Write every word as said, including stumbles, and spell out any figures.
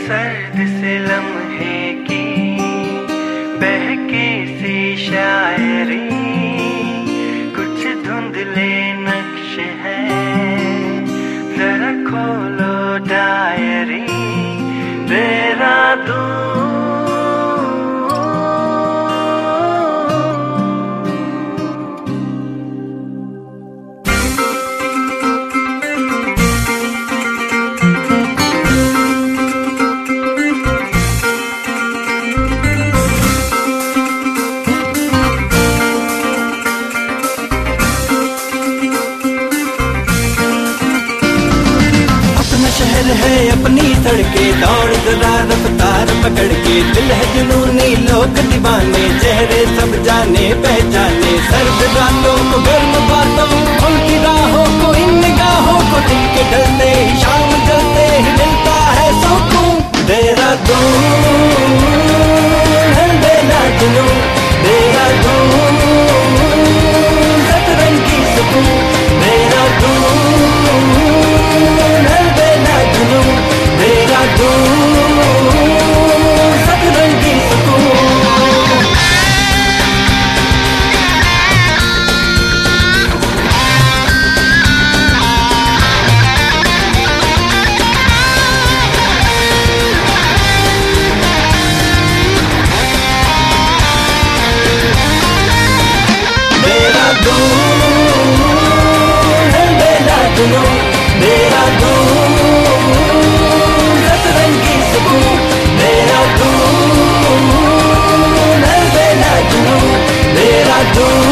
सर्द से लम्हे की बहके सी शायरी, कुछ धुंधले नक्श है, जरा खोलो डायरी। देहरादून शहर है अपनी सड़कें, दौड़ जरा रफ्तार पकड़ के। दिल है जुनूनी लोग दीवाने, चेहरे सब जाने पहचाने। सर्द रातों को गर्म बातों, उनकी राहों को इन निगाहों को, दिन के ढलते ही शाम जलते ही मिलता है सुकून। देहरादून देहरादून देहरादून सतरंगी सुकून। देहरादून सतरंगी सुकून। देहरादून